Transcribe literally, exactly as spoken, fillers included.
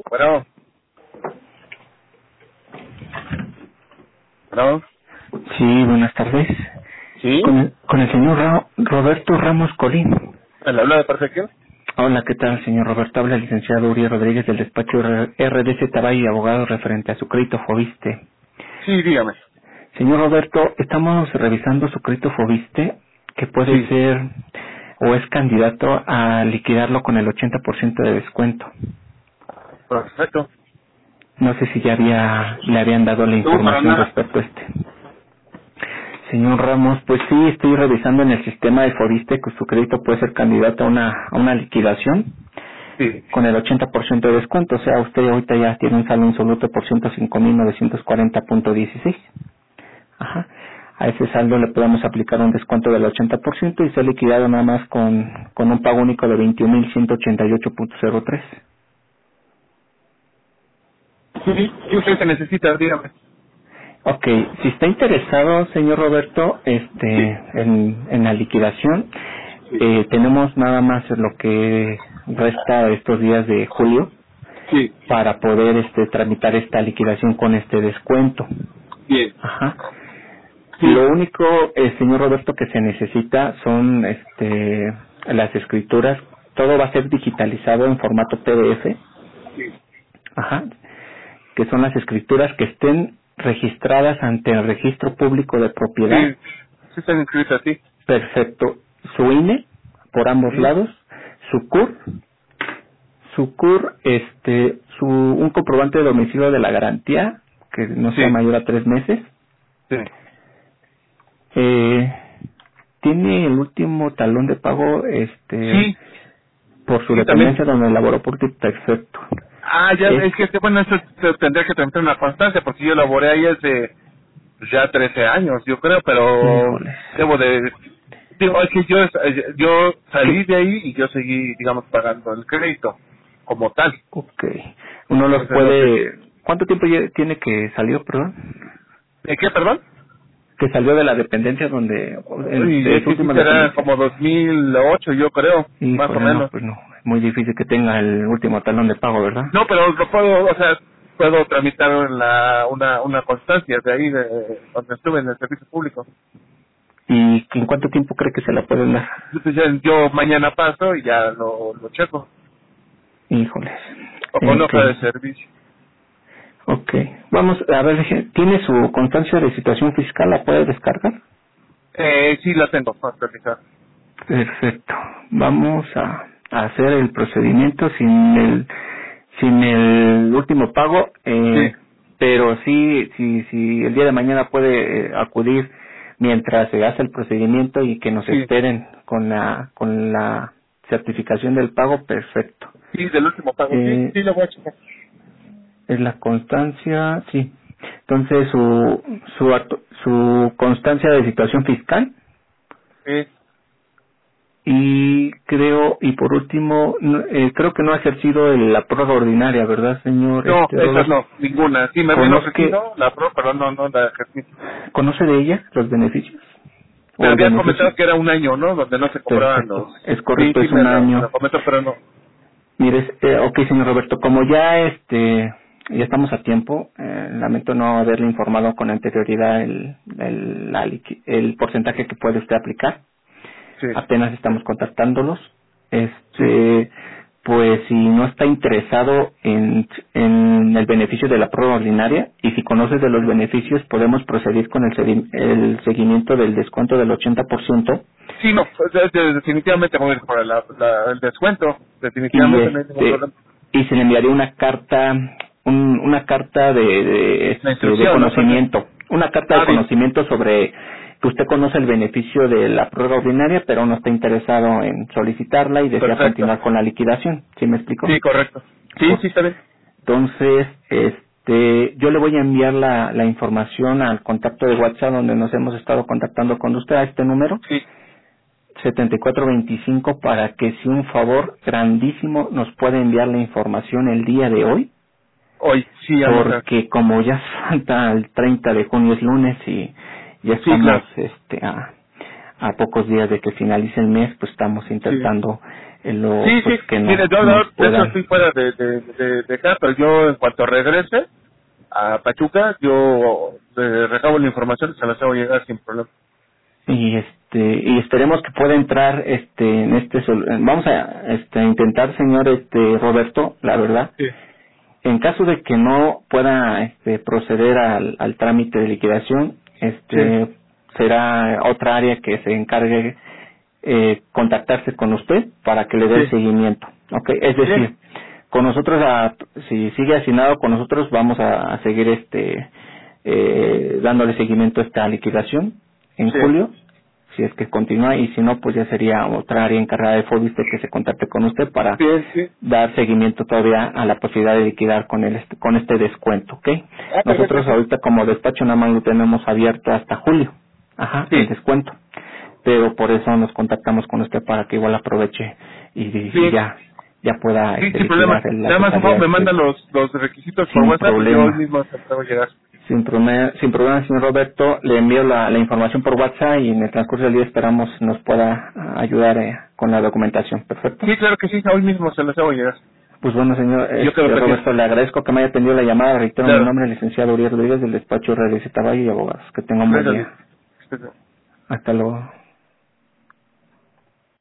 Bueno. Bueno. Sí, buenas tardes. ¿Sí? Con el, con el señor Ra Roberto Ramos Colín. ¿Le habla de parte de quién? Hola, ¿qué tal, señor Roberto? Habla el licenciado Uriel Rodríguez del despacho R D C Tabay, abogado referente a su crédito Foviste. Sí, dígame. Señor Roberto, estamos revisando su crédito Foviste, que puede Sí. ser o es candidato a liquidarlo con el ochenta por ciento de descuento. Perfecto. No sé si ya había le habían dado la No, para información nada. respecto a este. Señor Ramos, pues sí, estoy revisando en el sistema de Foviste que su crédito puede ser candidato a una, a una liquidación Sí. con el ochenta por ciento de descuento. O sea, usted ahorita ya tiene un saldo insoluto por ciento cinco mil novecientos cuarenta punto dieciséis. Ajá. A ese saldo le podemos aplicar un descuento del ochenta por ciento y ser liquidado nada más con, con un pago único de veintiún mil ciento ochenta y ocho punto cero tres. Sí, ¿qué usted se necesita? Dígame. Ok, si está interesado, señor Roberto, Sí. este, en, en la liquidación, Sí. eh, tenemos nada más lo que resta de estos días de julio Sí. para poder este, tramitar esta liquidación con este descuento. Bien. Ajá. Sí. Lo único, eh, señor Roberto, que se necesita son este, las escrituras. Todo va a ser digitalizado en formato P D F. Sí. Ajá. Que son las escrituras que estén registradas ante el registro público de propiedad. Sí. Sí están inscritas, sí. Perfecto. Su I N E por ambos Ujú. lados, su C U R, su C U R, este, su un comprobante de domicilio de la garantía que no sea Sí. mayor a tres meses. Sí. Eh, tiene el último talón de pago, este, Sí. por su Sí, también. dependencia donde laboró por ti. Perfecto. Ah, ya, Es es que, este, bueno, eso te- tendría que tener una constancia, porque yo laboré ahí hace pues, ya trece años, yo creo, pero híjoles. debo de... Digo, es que yo, yo salí ¿Qué? de ahí y yo seguí, digamos, pagando el crédito como tal. Ok. Uno los Entonces, no sé. puede. ¿Cuánto tiempo ya tiene que salió, perdón? ¿De qué, perdón? Que salió de la dependencia donde, en- Y de es su que sí última será dependencia. como dos mil ocho, yo creo, más o Híjole, no, menos. pues no. Es muy difícil que tenga el último talón de pago, ¿verdad? No, pero lo puedo, o sea, puedo tramitar en la, una, una constancia de ahí, de donde estuve en el servicio público. ¿Y en cuánto tiempo cree que se la pueden dar? Entonces ya yo mañana paso y ya lo, lo checo. Híjoles. O Eh, con ok. hoja de servicio. Ok. Vamos, a ver, deje- ¿tiene su constancia de situación fiscal? ¿La puede descargar? Eh, sí la tengo, para actualizar. Perfecto. Vamos a, a hacer el procedimiento sin el sin el último pago, Sí, eh, pero sí, sí, sí, el día de mañana puede eh, acudir mientras se hace el procedimiento y que nos sí. esperen con la con la certificación del pago. Perfecto. Sí, del último pago. Sí, Eh, sí lo voy a checar. es la constancia, sí. Entonces su su actu- su constancia de situación fiscal. Sí. Y creo, y por último, no- eh, creo que no ha ejercido el- la prórroga ordinaria, ¿verdad, señor No, este esa Robert? no, ninguna. Sí, me habían ¿Conoce, ofrecido la pro, pero no, no la ejercí. ¿Conoce de ella los beneficios? Me ¿O el habían beneficio? comentado que era un año, ¿no? Donde no se cobraban Perfecto, los... es Sí, correcto, sí, es me un lo, me año. lo comentó, pero no. Mire, es- eh, ok, señor Roberto, como ya este ya estamos a tiempo, eh, lamento no haberle informado con anterioridad el, el, la liqui- el porcentaje que puede usted aplicar. Sí, Apenas estamos contactándolos. sí. Este, pues si no está interesado en, en el beneficio de la prueba ordinaria y si conoces de los beneficios, podemos proceder con el, segui- el seguimiento del descuento del ochenta por ciento Sí, no, pues, de- de- definitivamente voy a ir por la, la- el descuento. y Definitivamente no hay ningún este problema. y se le enviaría una carta un- una carta de, de, La este, de instrucción, ¿no? Entonces, conocimiento, una carta de ah, bien. conocimiento sobre que usted conoce el beneficio de la prueba ordinaria, pero no está interesado en solicitarla y desea Perfecto. continuar con la liquidación. ¿Sí me explico? Sí, correcto. Sí, Ok. sí, está bien. Entonces, este, yo le voy a enviar la, la información al contacto de WhatsApp donde nos hemos estado contactando con usted a este número Sí. setenta y cuatro veinticinco para que si un favor grandísimo nos puede enviar la información el día de hoy, Hoy, sí, vamos a ver. porque como ya falta el treinta de junio es lunes y ya Sí, estamos claro. este a, a pocos días de que finalice el mes, pues estamos Sí. intentando en lo Sí, pues, sí, que no, mire, yo no ahora, de hecho puedan. estoy fuera de, de, de, de acá, pero yo en cuanto regrese a Pachuca, yo eh, recabo la información y se las hago llegar sin problema. Y este y esperemos que pueda entrar este en este sol- vamos a este a intentar, señor este Roberto, la verdad. Sí, En caso de que no pueda este, proceder al, al trámite de liquidación, sí, este será otra área que se encargue eh, contactarse con usted para que le dé el sí. seguimiento, ¿ok? Es Bien, decir, con nosotros, a- si sigue asignado con nosotros, vamos a, a seguir este eh, dándole seguimiento a esta liquidación en sí, julio, si es que continúa, y si no, pues ya sería otra área encargada de Fobiste que se contacte con usted para bien, sí. dar seguimiento todavía a la posibilidad de liquidar con el con este descuento, ¿ok? Ah, perfecto, Nosotros sí. ahorita como despacho nada más lo tenemos abierto hasta julio, ajá, el Sí, descuento, pero por eso nos contactamos con usted para que igual aproveche y, y bien, ya ya pueda sí, este, sin problema. liquidar en la Nada más, por favor, totalidad me de mandan crédito. los, los requisitos por Sin WhatsApp y yo hoy problema. mismo se los hago llegar. Sin problema, sin problema, señor Roberto, le envío la, la información por WhatsApp y en el transcurso del día esperamos nos pueda ah, ayudar eh, con la documentación. Perfecto. Sí, claro que sí, hoy mismo se los hago llegar. Pues bueno, señor Yo quedo este, pendiente. Roberto, le agradezco que me haya atendido la llamada. Reitero mi Claro, nombre, licenciado Uriel Rodríguez, del despacho Redes de Taballo y Abogados. Que tenga un buen gracias. día. Luis. Hasta luego.